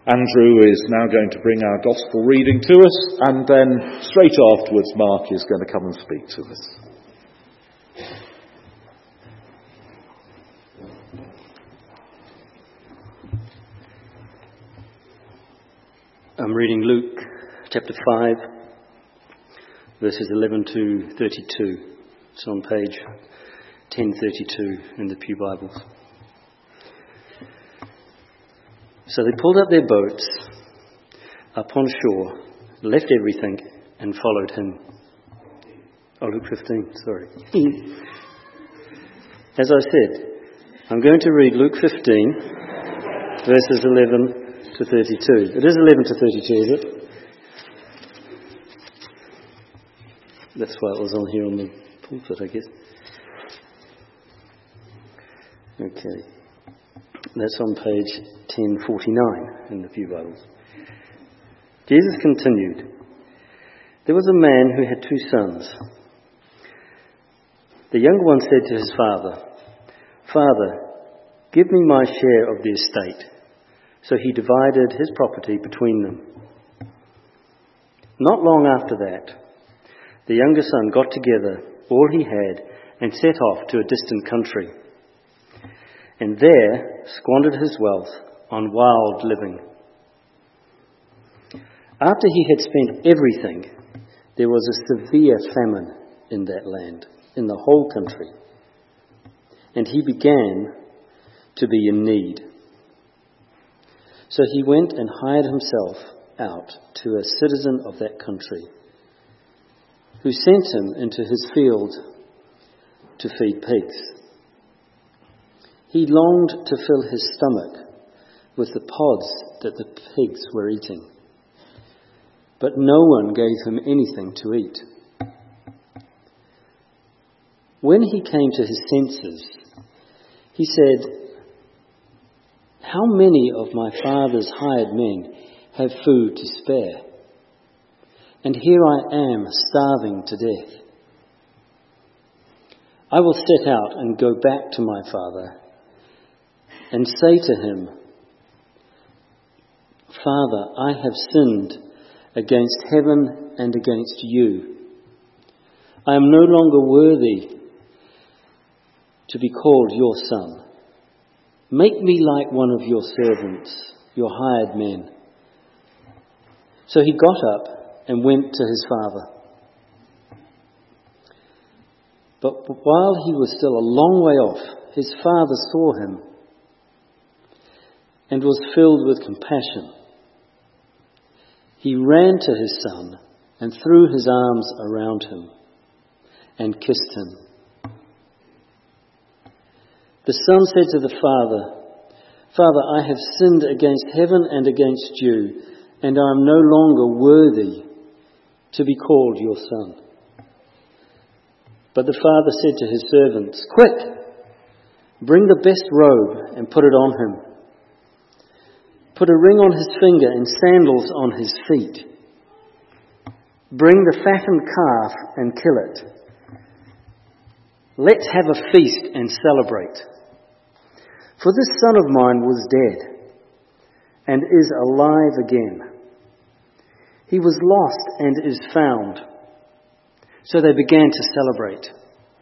Andrew is now going to bring our gospel reading to us, and then straight afterwards Mark is going to come and speak to us. I'm reading Luke chapter 5, verses 11 to 32. It's on page 1032 in the Pew Bibles. So they pulled up their boats upon shore, left everything, and followed him. Oh, Luke 15, sorry. As I said, I'm going to read Luke 15, verses 11 to 32. It is 11 to 32, is it? That's why it was on here on the pulpit, I guess. Okay. That's on page 1049 in the Pew Bibles. Jesus continued, "There was a man who had 2 sons. The younger one said to his father, 'Father, give me my share of the estate.' So he divided his property between them. Not long after that, the younger son got together all he had and set off to a distant country, and there squandered his wealth on wild living. After he had spent everything, there was a severe famine in that land, in the whole country, and he began to be in need. So he went and hired himself out to a citizen of that country, who sent him into his field to feed pigs. He longed to fill his stomach with the pods that the pigs were eating, but no one gave him anything to eat. When he came to his senses, he said, 'How many of my father's hired men have food to spare? And here I am starving to death. I will set out and go back to my father and say to him, Father, I have sinned against heaven and against you. I am no longer worthy to be called your son. Make me like one of your servants, your hired men.' So he got up and went to his father. But while he was still a long way off, his father saw him and was filled with compassion. He ran to his son and threw his arms around him and kissed him. The son said to the father, 'Father, I have sinned against heaven and against you, and I am no longer worthy to be called your son.' But the father said to his servants, 'Quick, bring the best robe and put it on him. Put a ring on his finger and sandals on his feet. Bring the fattened calf and kill it. Let's have a feast and celebrate. For this son of mine was dead and is alive again. He was lost and is found.' So they began to celebrate.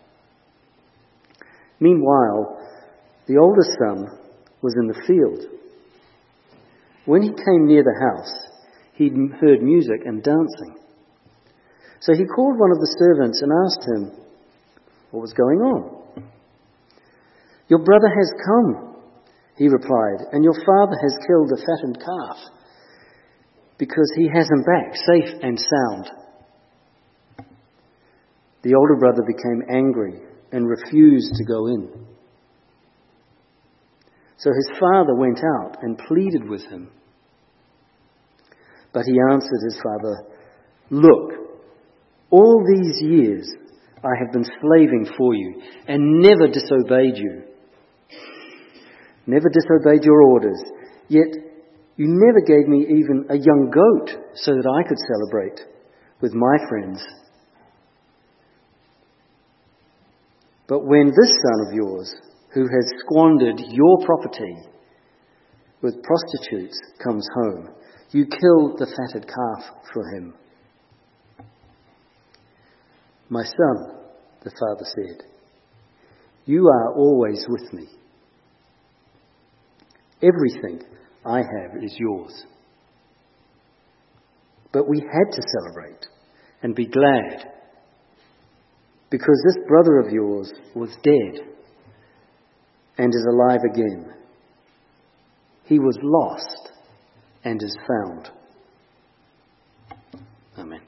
Meanwhile, the oldest son was in the field. When he came near the house, he heard music and dancing. So he called one of the servants and asked him what was going on. 'Your brother has come,' he replied, 'and your father has killed a fattened calf, because he has him back safe and sound.' The older brother became angry and refused to go in. So his father went out and pleaded with him. But he answered his father, 'Look, all these years I have been slaving for you and never disobeyed you. Never disobeyed your orders, yet you never gave me even a young goat so that I could celebrate with my friends. But when this son of yours, who has squandered your property, with prostitutes comes home. You kill the fatted calf for him. My son, the father said, you are always with me. Everything I have is yours. But we had to celebrate and be glad, because this brother of yours was dead and is alive again. He was lost and is found. Amen.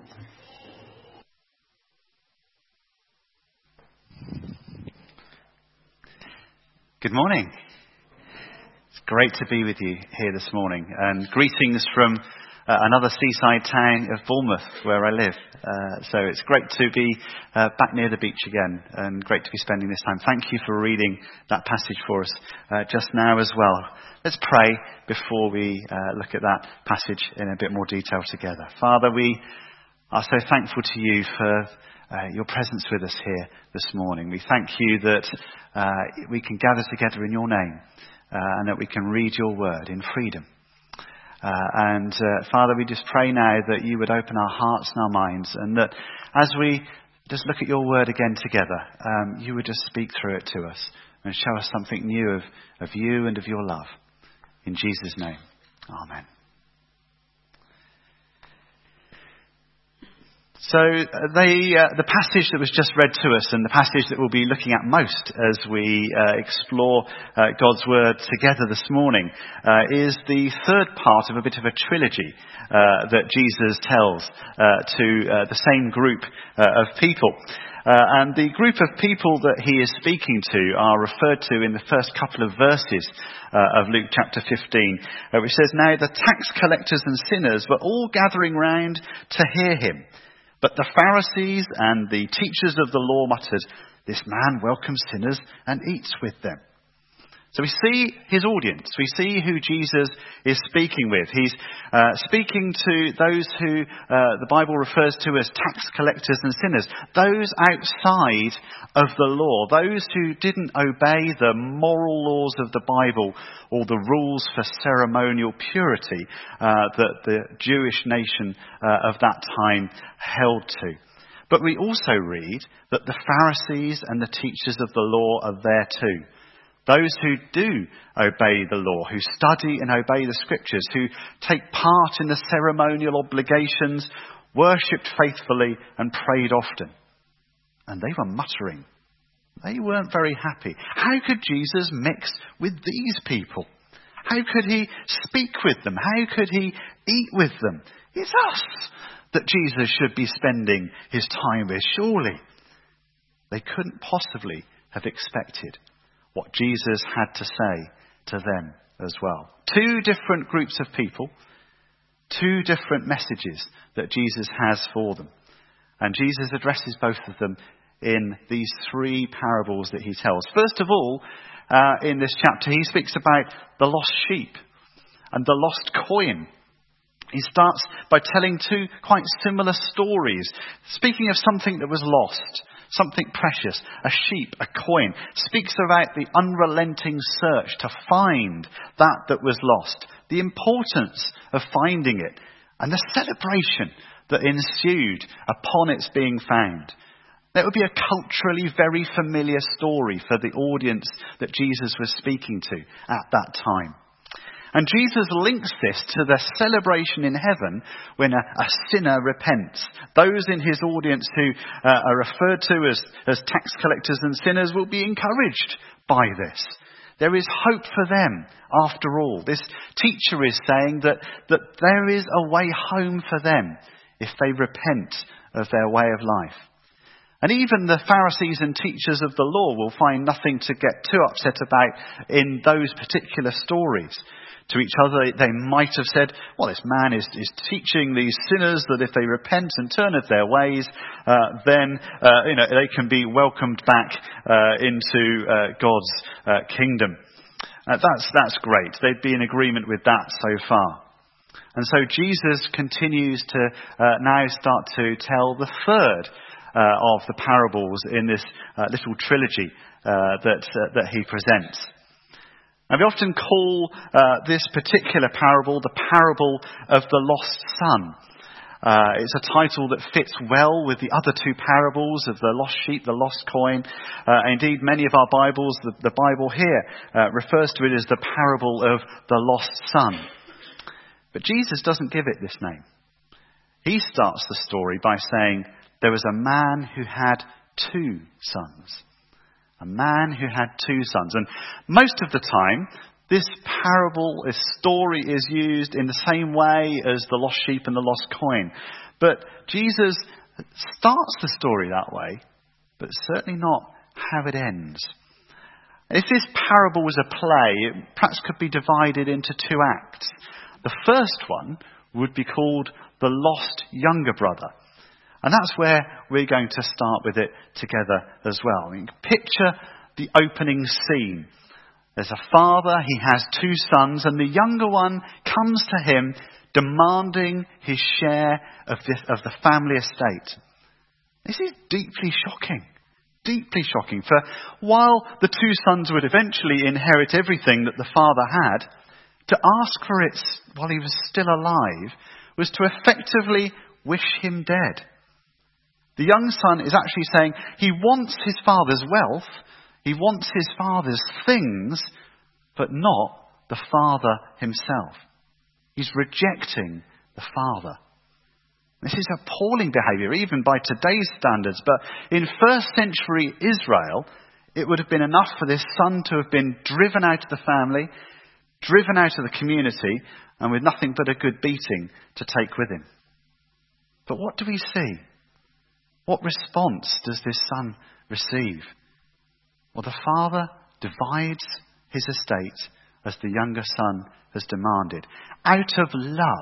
Good morning. It's great to be with you here this morning, and greetings from another seaside town of Bournemouth, where I live. So it's great to be back near the beach again, and great to be spending this time. Thank you for reading that passage for us just now as well. Let's pray before we look at that passage in a bit more detail together. Father, we are so thankful to you for your presence with us here this morning. We thank you that we can gather together in your name and that we can read your word in freedom. Father, we just pray now that you would open our hearts and our minds, and that as we just look at your word again together, you would just speak through it to us and show us something new of you and of your love. In Jesus' name, amen. So the passage that was just read to us, and the passage that we'll be looking at most as we explore God's word together this morning, is the third part of a bit of a trilogy that Jesus tells to the same group of people. And the group of people that he is speaking to are referred to in the first couple of verses of Luke chapter 15, which says, "Now the tax collectors and sinners were all gathering round to hear him. But the Pharisees and the teachers of the law muttered, 'This man welcomes sinners and eats with them.'" So we see his audience. We see who Jesus is speaking with. He's speaking to those who the Bible refers to as tax collectors and sinners, those outside of the law, those who didn't obey the moral laws of the Bible or the rules for ceremonial purity that the Jewish nation of that time held to. But we also read that the Pharisees and the teachers of the law are there too. Those who do obey the law, who study and obey the scriptures, who take part in the ceremonial obligations, worshipped faithfully and prayed often. And they were muttering. They weren't very happy. How could Jesus mix with these people? How could he speak with them? How could he eat with them? It's us that Jesus should be spending his time with, surely. They couldn't possibly have expected what Jesus had to say to them as well. Two different groups of people, two different messages that Jesus has for them. And Jesus addresses both of them in these three parables that he tells. First of all, in this chapter, he speaks about the lost sheep and the lost coin. He starts by telling two quite similar stories, speaking of something that was lost, something precious, a sheep, a coin. Speaks about the unrelenting search to find that was lost, the importance of finding it, and the celebration that ensued upon its being found. That would be a culturally very familiar story for the audience that Jesus was speaking to at that time. And Jesus links this to the celebration in heaven when a sinner repents. Those in his audience who are referred to as tax collectors and sinners will be encouraged by this. There is hope for them after all. This teacher is saying that there is a way home for them if they repent of their way of life. And even the Pharisees and teachers of the law will find nothing to get too upset about in those particular stories. To each other, they might have said, well, this man is teaching these sinners that if they repent and turn of their ways, then they can be welcomed back into God's kingdom. That's great. They'd be in agreement with that so far. And so Jesus continues to now start to tell the third of the parables in this little trilogy that he presents. And we often call this particular parable the parable of the lost son. It's a title that fits well with the other two parables of the lost sheep, the lost coin. Indeed, many of our Bibles, the Bible here, refers to it as the parable of the lost son. But Jesus doesn't give it this name. He starts the story by saying there was a man who had 2 sons. A man who had 2 sons. And most of the time, this parable, this story is used in the same way as the lost sheep and the lost coin. But Jesus starts the story that way, but certainly not how it ends. If this parable was a play, it perhaps could be divided into 2 acts. The first one would be called the lost younger brother. And that's where we're going to start with it together as well. You can picture the opening scene. There's a father, he has 2 sons, and the younger one comes to him demanding his share of the family estate. This is deeply shocking. Deeply shocking. For while the 2 sons would eventually inherit everything that the father had, to ask for it while he was still alive was to effectively wish him dead. The young son is actually saying he wants his father's wealth, he wants his father's things, but not the father himself. He's rejecting the father. This is appalling behaviour, even by today's standards, but in first century Israel, it would have been enough for this son to have been driven out of the family, driven out of the community, and with nothing but a good beating to take with him. But what do we see? What response does this son receive? Well, the father divides his estate as the younger son has demanded. Out of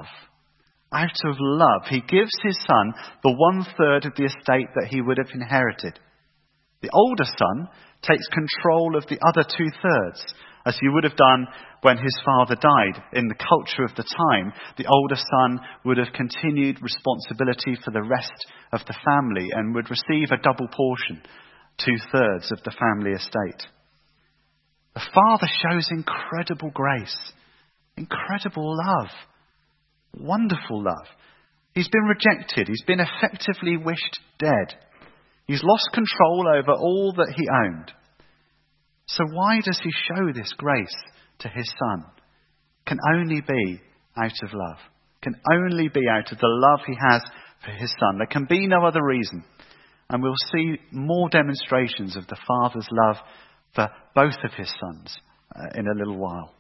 love, he gives his son the 1/3 of the estate that he would have inherited. The older son takes control of the other 2/3, as he would have done when his father died. In the culture of the time, the older son would have continued responsibility for the rest of the family and would receive a double portion, 2/3 of the family estate. The father shows incredible grace, incredible love, wonderful love. He's been rejected. He's been effectively wished dead. He's lost control over all that he owned. So why does he show this grace to his son? Can only be out of love. Can only be out of the love he has for his son. There can be no other reason. And we'll see more demonstrations of the father's love for both of his sons in a little while.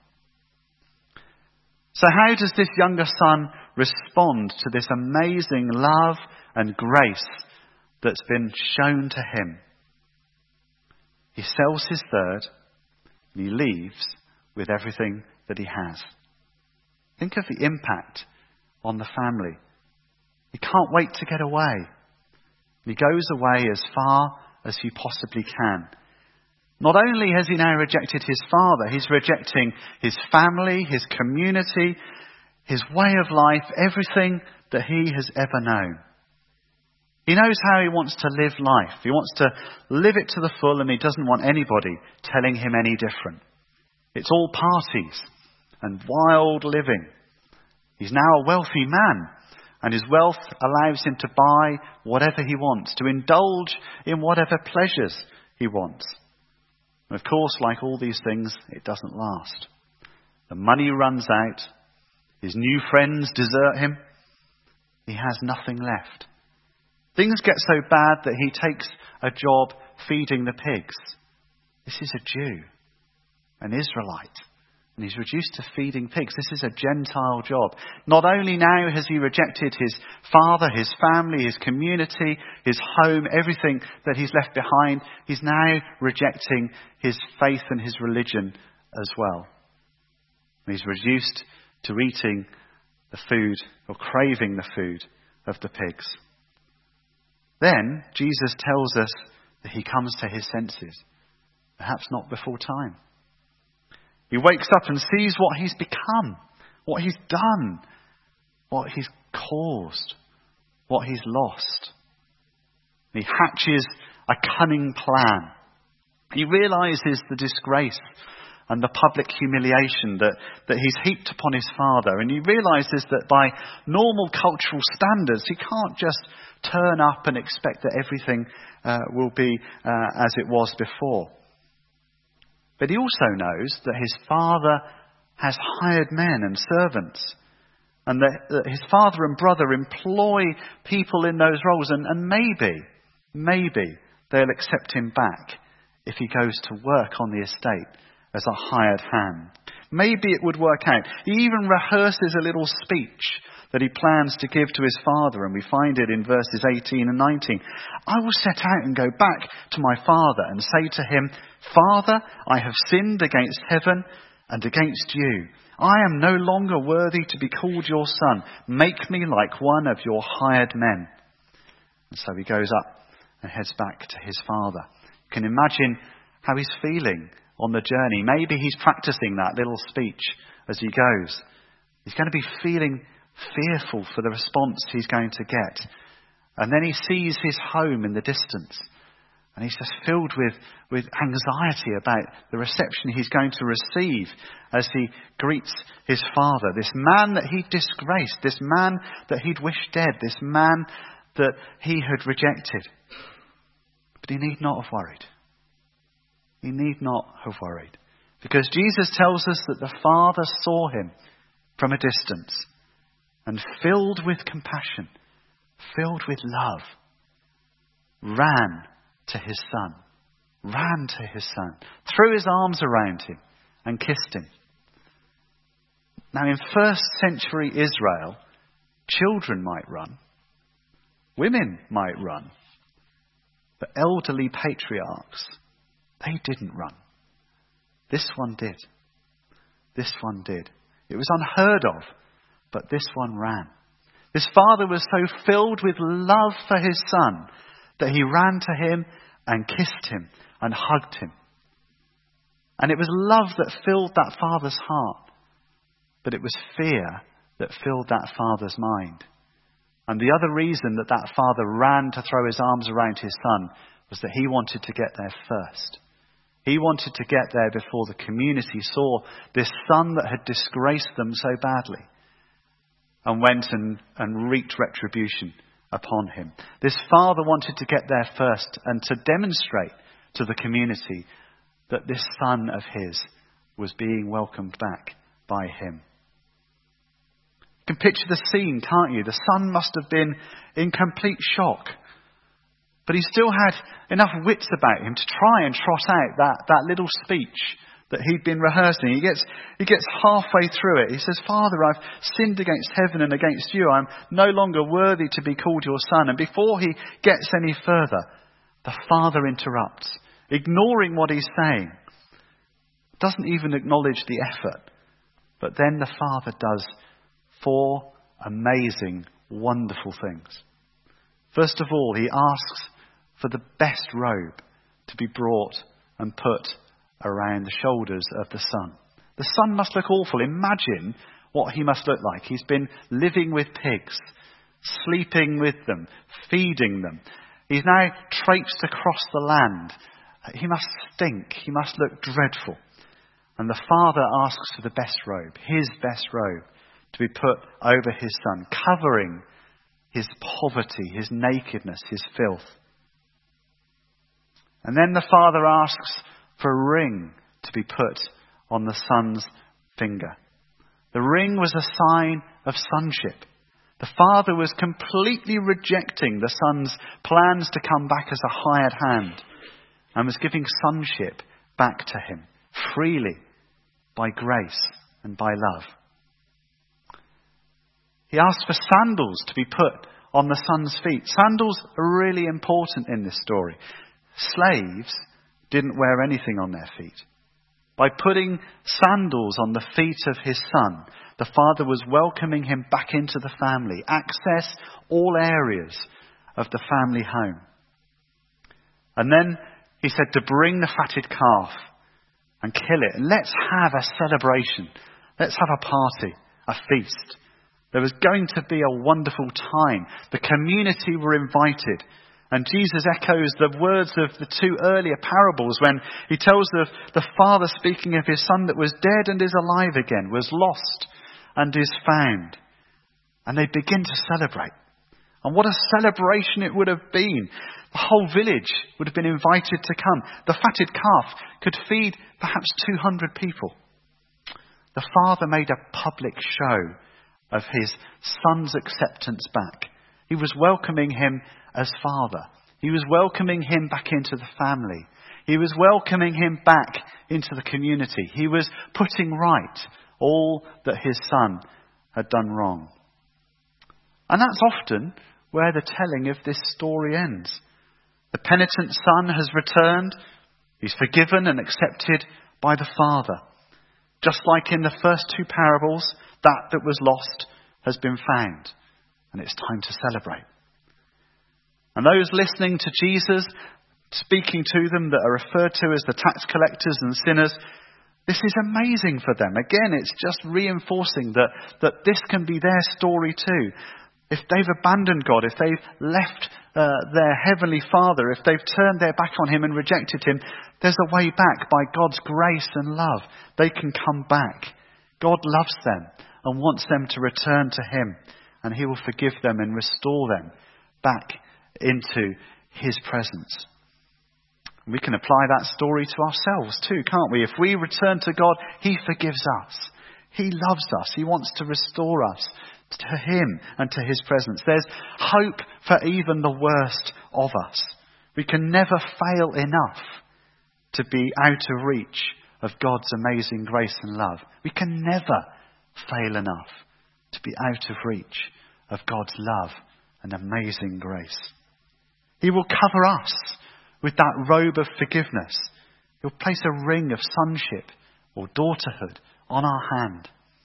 So how does this younger son respond to this amazing love and grace that's been shown to him? He sells his 1/3 and he leaves with everything that he has. Think of the impact on the family. He can't wait to get away. He goes away as far as he possibly can. Not only has he now rejected his father, he's rejecting his family, his community, his way of life, everything that he has ever known. He knows how he wants to live life. He wants to live it to the full, and he doesn't want anybody telling him any different. It's all parties and wild living. He's now a wealthy man, and his wealth allows him to buy whatever he wants, to indulge in whatever pleasures he wants. And of course, like all these things, it doesn't last. The money runs out. His new friends desert him. He has nothing left. Things get so bad that he takes a job feeding the pigs. This is a Jew, an Israelite, and he's reduced to feeding pigs. This is a Gentile job. Not only now has he rejected his father, his family, his community, his home, everything that he's left behind, he's now rejecting his faith and his religion as well. And he's reduced to eating the food, or craving the food, of the pigs. Then Jesus tells us that he comes to his senses, perhaps not before time. He wakes up and sees what he's become, what he's done, what he's caused, what he's lost. He hatches a cunning plan. He realizes the disgrace and the public humiliation that he's heaped upon his father. And he realises that by normal cultural standards, he can't just turn up and expect that everything will be as it was before. But he also knows that his father has hired men and servants, and that his father and brother employ people in those roles, and maybe they'll accept him back if he goes to work on the estate as a hired hand. Maybe it would work out. He even rehearses a little speech that he plans to give to his father, and we find it in verses 18 and 19. I will set out and go back to my father and say to him, Father, I have sinned against heaven and against you. I am no longer worthy to be called your son. Make me like one of your hired men. And so he goes up and heads back to his father. You can imagine how he's feeling on the journey. Maybe he's practicing that little speech as he goes. He's going to be feeling fearful for the response he's going to get. And then he sees his home in the distance. And he's just filled with anxiety about the reception he's going to receive as he greets his father. This man that he'd disgraced, this man that he'd wished dead, this man that he had rejected. But he need not have worried. He need not have worried. Because Jesus tells us that the Father saw him from a distance and filled with compassion, filled with love, ran to his son, threw his arms around him and kissed him. Now in first century Israel, children might run, women might run, but elderly patriarchs, they didn't run. This one did. This one did. It was unheard of, but this one ran. This father was so filled with love for his son that he ran to him and kissed him and hugged him. And it was love that filled that father's heart, but it was fear that filled that father's mind. And the other reason that that father ran to throw his arms around his son was that he wanted to get there first. He wanted to get there before the community saw this son that had disgraced them so badly and went and wreaked retribution upon him. This father wanted to get there first and to demonstrate to the community that this son of his was being welcomed back by him. You can picture the scene, can't you? The son must have been in complete shock. But he still had enough wits about him to try and trot out that little speech that he'd been rehearsing. He gets halfway through it. He says, Father, I've sinned against heaven and against you. I'm no longer worthy to be called your son. And before he gets any further, the father interrupts, ignoring what he's saying. Doesn't even acknowledge the effort. But then the father does 4 amazing, wonderful things. First of all, he asks for the best robe to be brought and put around the shoulders of the son. The son must look awful. Imagine what he must look like. He's been living with pigs, sleeping with them, feeding them. He's now traipsed across the land. He must stink. He must look dreadful. And the father asks for the best robe, his best robe, to be put over his son, covering his poverty, his nakedness, his filth. And then the father asks for a ring to be put on the son's finger. The ring was a sign of sonship. The father was completely rejecting the son's plans to come back as a hired hand and was giving sonship back to him freely by grace and by love. He asked for sandals to be put on the son's feet. Sandals are really important in this story. Slaves didn't wear anything on their feet. By putting sandals on the feet of his son, the father was welcoming him back into the family, access all areas of the family home. And then he said to bring the fatted calf and kill it. And let's have a celebration. Let's have a party, a feast. There was going to be a wonderful time. The community were invited. And Jesus echoes the words of the two earlier parables when he tells of the father speaking of his son that was dead and is alive again, was lost and is found. And they begin to celebrate. And what a celebration it would have been. The whole village would have been invited to come. The fatted calf could feed perhaps 200 people. The father made a public show of his son's acceptance back. He was welcoming him as father. He was welcoming him back into the family. He was welcoming him back into the community. He was putting right all that his son had done wrong. And that's often where the telling of this story ends. The penitent son has returned. He's forgiven and accepted by the father. Just like in the first two parables, that was lost has been found. And it's time to celebrate. And those listening to Jesus, speaking to them that are referred to as the tax collectors and sinners, this is amazing for them. Again, it's just reinforcing that this can be their story too. If they've abandoned God, if they've left their heavenly Father, if they've turned their back on him and rejected him, there's a way back by God's grace and love. They can come back. God loves them and wants them to return to him, and he will forgive them and restore them back into his presence. We can apply that story to ourselves too, can't we? If we return to God, he forgives us. He loves us. He wants to restore us to him and to his presence. There's hope for even the worst of us. We can never fail enough to be out of reach of God's amazing grace and love. We can never fail enough to be out of reach of God's love and amazing grace. He will cover us with that robe of forgiveness. He'll place a ring of sonship or daughterhood on our hand.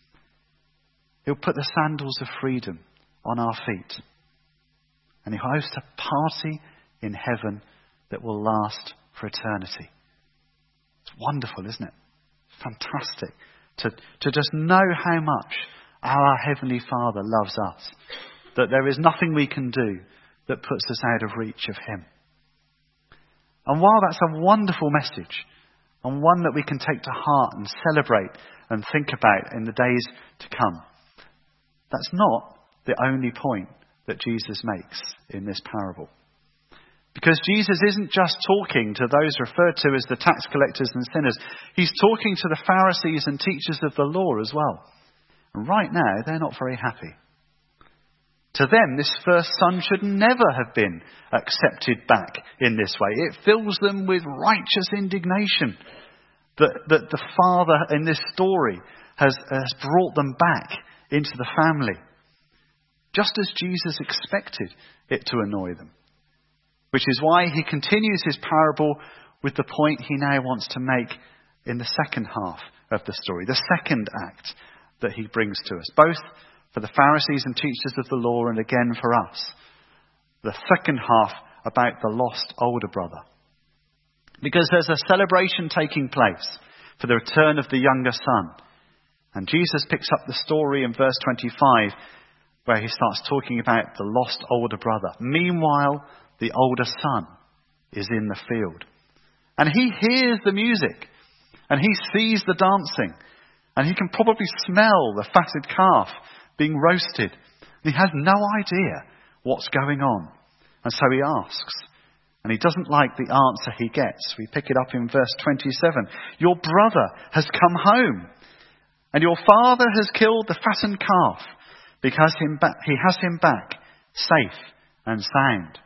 He'll put the sandals of freedom on our feet. And he'll host a party in heaven that will last for eternity. It's wonderful, isn't it? Fantastic to just know how much our Heavenly Father loves us. That there is nothing we can do that puts us out of reach of him. And while that's a wonderful message, and one that we can take to heart and celebrate and think about in the days to come, that's not the only point that Jesus makes in this parable. Because Jesus isn't just talking to those referred to as the tax collectors and sinners. He's talking to the Pharisees and teachers of the law as well. And right now, they're not very happy. To them, this first son should never have been accepted back in this way. It fills them with righteous indignation that the father in this story has brought them back into the family. Just as Jesus expected it to annoy them. Which is why he continues his parable with the point he now wants to make in the second half of the story. The second act that he brings to us. Both for the Pharisees and teachers of the law and again for us. The second half about the lost older brother. Because there's a celebration taking place for the return of the younger son. And Jesus picks up the story in verse 25 where he starts talking about the lost older brother. Meanwhile, the older son is in the field. And he hears the music. And he sees the dancing. And he can probably smell the fatted calf being roasted. And he has no idea what's going on. And so he asks. And he doesn't like the answer he gets. We pick it up in verse 27. Your brother has come home. And your father has killed the fattened calf because he has him back safe and sound.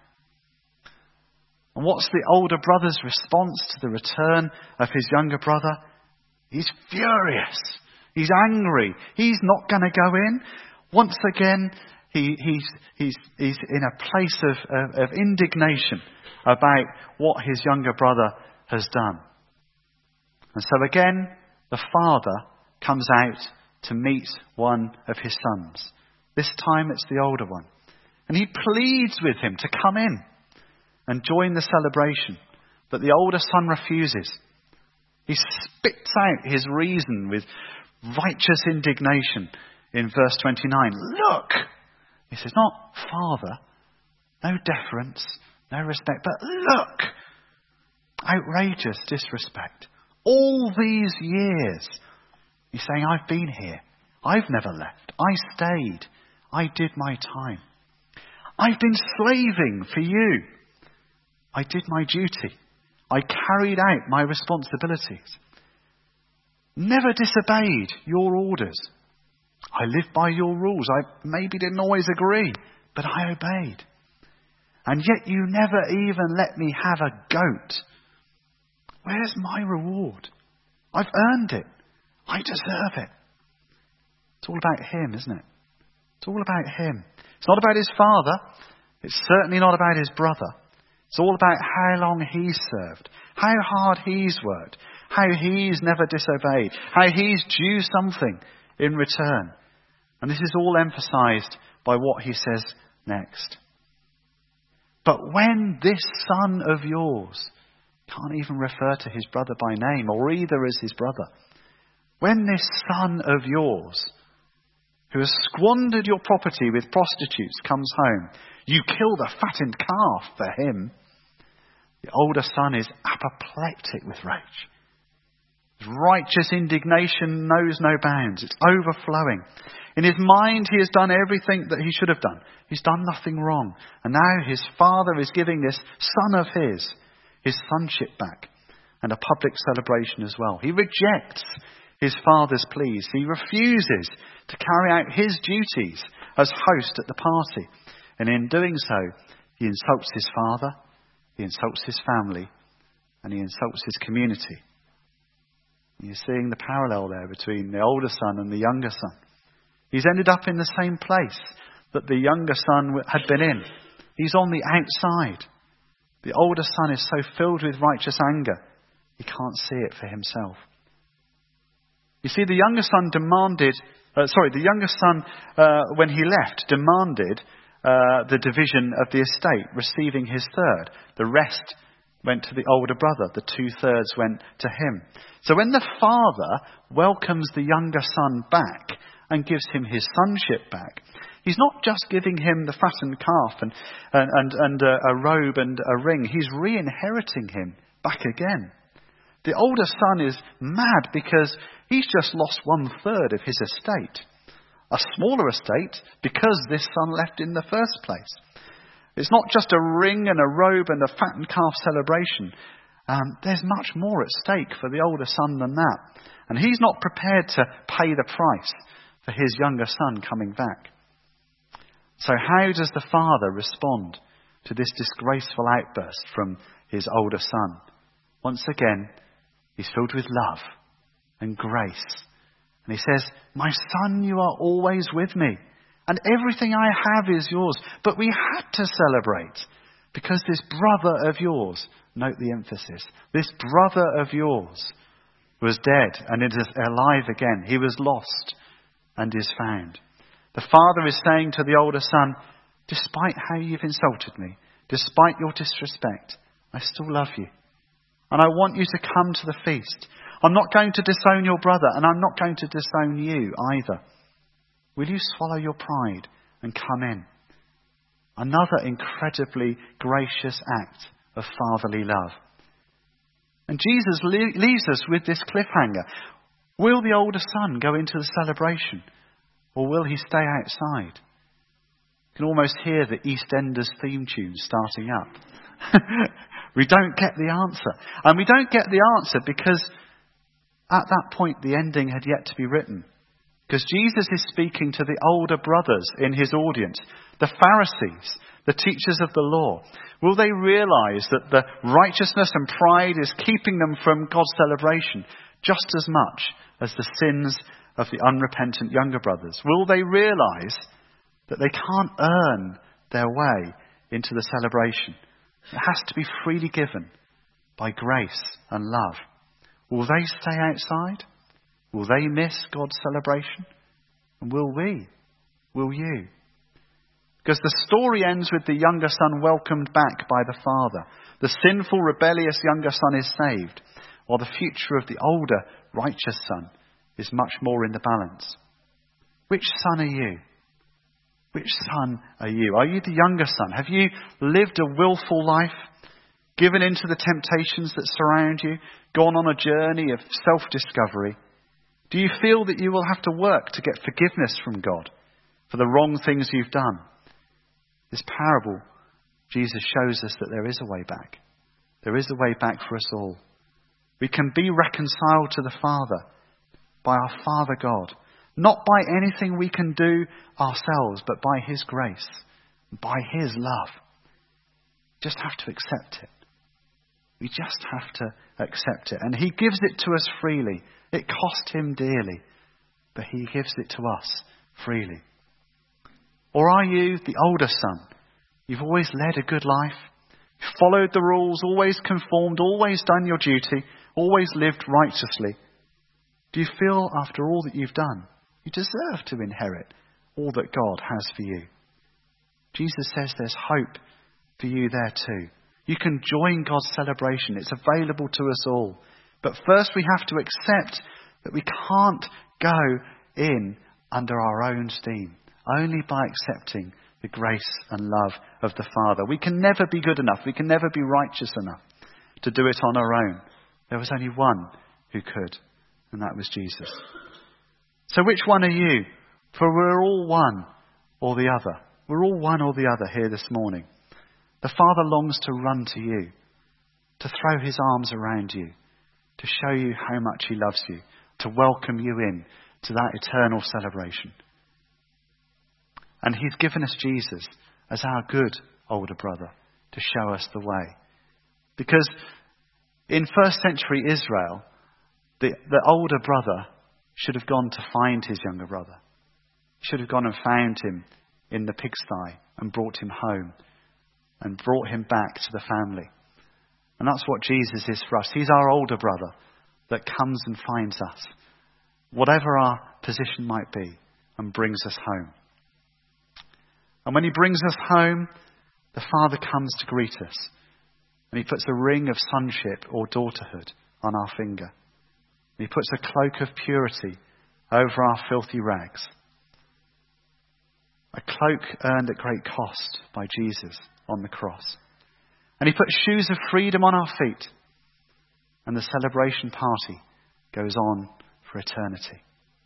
And what's the older brother's response to the return of his younger brother? He's furious. He's angry. He's not going to go in. Once again, he's in a place of indignation about what his younger brother has done. And so again, the father comes out to meet one of his sons. This time it's the older one. And he pleads with him to come in and join the celebration. But the older son refuses. He spits out his reason with righteous indignation in verse 29. Look! He says, not father, no deference, No respect. But look! Outrageous disrespect. All these years, he's saying, I've been here. I've never left. I stayed. I did my time. I've been slaving for you. I did my duty. I carried out my responsibilities. Never disobeyed your orders. I lived by your rules. I maybe didn't always agree, but I obeyed. And yet you never even let me have a goat. Where's my reward? I've earned it. I deserve it. It's all about him, isn't it? It's all about him. It's not about his father. It's certainly not about his brother. It's all about how long he's served, how hard he's worked, how he's never disobeyed, how he's due something in return. And this is all emphasised by what he says next. But when this son of yours, can't even refer to his brother by name or either as his brother, when this son of yours, who has squandered your property with prostitutes, comes home, you kill the fattened calf for him. The older son is apoplectic with rage. His righteous indignation knows no bounds. It's overflowing. In his mind, he has done everything that he should have done. He's done nothing wrong. And now his father is giving this son of his sonship back, and a public celebration as well. He rejects his father's pleas. He refuses to carry out his duties as host at the party. And in doing so, he insults his father, he insults his family, and he insults his community. You're seeing the parallel there between the older son and the younger son. He's ended up in the same place that the younger son had been in. He's on the outside. The older son is so filled with righteous anger, he can't see it for himself. You see, the younger son when he left, demanded the division of the estate, receiving his third. The rest went to the older brother. The 2/3 went to him. So when the father welcomes the younger son back and gives him his sonship back, he's not just giving him the fattened calf and a robe and a ring. He's re-inheriting him back again. The older son is mad because he's just lost 1/3 of his estate. A smaller estate because this son left in the first place. It's not just a ring and a robe and a fattened calf celebration. There's much more at stake for the older son than that. And he's not prepared to pay the price for his younger son coming back. So how does the father respond to this disgraceful outburst from his older son? Once again, he's filled with love and grace. And he says, "My son, you are always with me, and everything I have is yours. But we had to celebrate because this brother of yours," note the emphasis, "this brother of yours was dead and is alive again. He was lost and is found." The father is saying to the older son, despite how you've insulted me, despite your disrespect, I still love you. And I want you to come to the feast. I'm not going to disown your brother, and I'm not going to disown you either. Will you swallow your pride and come in? Another incredibly gracious act of fatherly love. And Jesus leaves us with this cliffhanger. Will the older son go into the celebration, or will he stay outside? You can almost hear the EastEnders theme tune starting up. We don't get the answer. And we don't get the answer because at that point the ending had yet to be written. Because Jesus is speaking to the older brothers in his audience, the Pharisees, the teachers of the law. Will they realise that the righteousness and pride is keeping them from God's celebration just as much as the sins of the unrepentant younger brothers? Will they realise that they can't earn their way into the celebration? It has to be freely given by grace and love. Will they stay outside? Will they miss God's celebration? And will we? Will you? Because the story ends with the younger son welcomed back by the father. The sinful, rebellious younger son is saved, while the future of the older, righteous son is much more in the balance. Which son are you? Which son are you? Are you the younger son? Have you lived a willful life, given into the temptations that surround you, gone on a journey of self-discovery? Do you feel that you will have to work to get forgiveness from God for the wrong things you've done? This parable, Jesus shows us that there is a way back. There is a way back for us all. We can be reconciled to the Father by our Father God, not by anything we can do ourselves, but by his grace, by his love. Just have to accept it. We just have to accept it. And he gives it to us freely. It cost him dearly, but he gives it to us freely. Or are you the older son? You've always led a good life, followed the rules, always conformed, always done your duty, always lived righteously. Do you feel after all that you've done, you deserve to inherit all that God has for you? Jesus says there's hope for you there too. You can join God's celebration. It's available to us all. But first we have to accept that we can't go in under our own steam, only by accepting the grace and love of the Father. We can never be good enough. We can never be righteous enough to do it on our own. There was only one who could, and that was Jesus. So which one are you? For we're all one or the other. We're all one or the other here this morning. The Father longs to run to you, to throw his arms around you, to show you how much he loves you, to welcome you in to that eternal celebration. And he's given us Jesus as our good older brother to show us the way. Because in first century Israel, the older brother should have gone to find his younger brother. He should have gone and found him in the pigsty and brought him home and brought him back to the family. And that's what Jesus is for us. He's our older brother that comes and finds us, whatever our position might be, and brings us home. And when he brings us home, the Father comes to greet us. And he puts a ring of sonship or daughterhood on our finger. And he puts a cloak of purity over our filthy rags. A cloak earned at great cost by Jesus on the cross. And he puts shoes of freedom on our feet. And the celebration party goes on for eternity.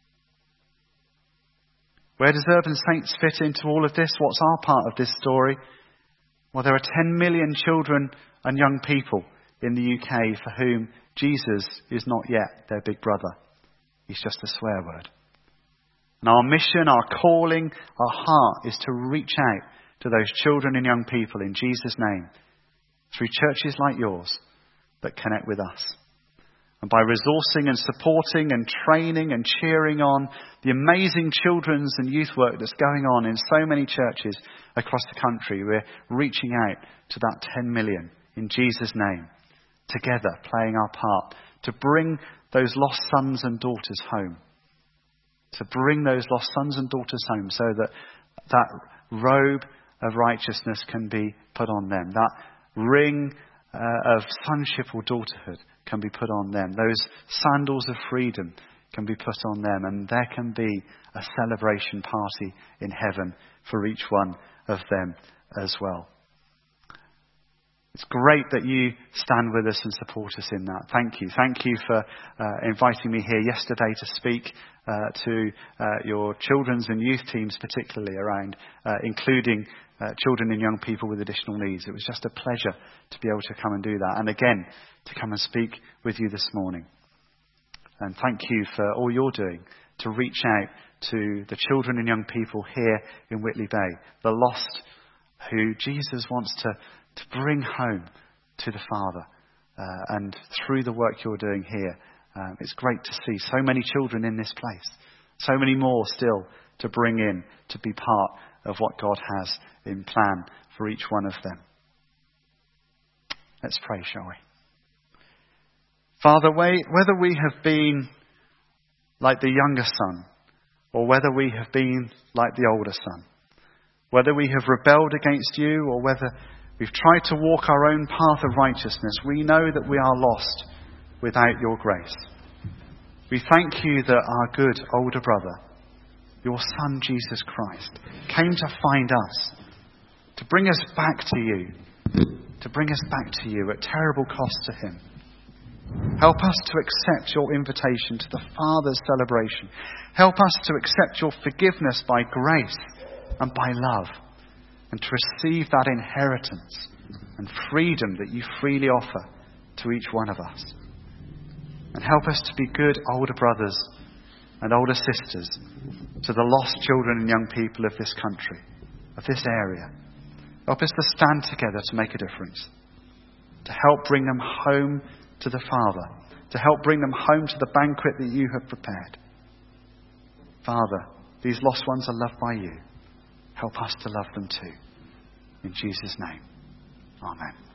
Where does Urban Saints fit into all of this? What's our part of this story? Well, there are 10 million children and young people in the UK for whom Jesus is not yet their big brother. He's just a swear word. And our mission, our calling, our heart is to reach out to those children and young people in Jesus' name through churches like yours that connect with us. And by resourcing and supporting and training and cheering on the amazing children's and youth work that's going on in so many churches across the country, we're reaching out to that 10 million in Jesus' name, together playing our part to bring those lost sons and daughters home. To bring those lost sons and daughters home so that that robe of righteousness can be put on them. That ring of sonship or daughterhood can be put on them. Those sandals of freedom can be put on them. And there can be a celebration party in heaven for each one of them as well. It's great that you stand with us and support us in that. Thank you. Thank you for inviting me here yesterday to speak to your children's and youth teams, particularly around including children and young people with additional needs. It was just a pleasure to be able to come and do that. And again, to come and speak with you this morning. And thank you for all you're doing to reach out to the children and young people here in Whitley Bay, the lost who Jesus wants to bring home to the Father. And through the work you're doing here, it's great to see so many children in this place. So many more still to bring in, to be part of what God has in plan for each one of them. Let's pray, shall we? Father, whether we have been like the younger son, or whether we have been like the older son, whether we have rebelled against you, or whether we've tried to walk our own path of righteousness, we know that we are lost without your grace. We thank you that our good older brother your Son Jesus Christ, came to find us, to bring us back to you, at terrible cost to him. Help us to accept your invitation to the Father's celebration. Help us to accept your forgiveness by grace and by love, and to receive that inheritance and freedom that you freely offer to each one of us. And help us to be good older brothers and older sisters to the lost children and young people of this country, of this area. Help us to stand together to make a difference, to help bring them home to the Father, to help bring them home to the banquet that you have prepared. Father, these lost ones are loved by you. Help us to love them too. In Jesus' name, amen.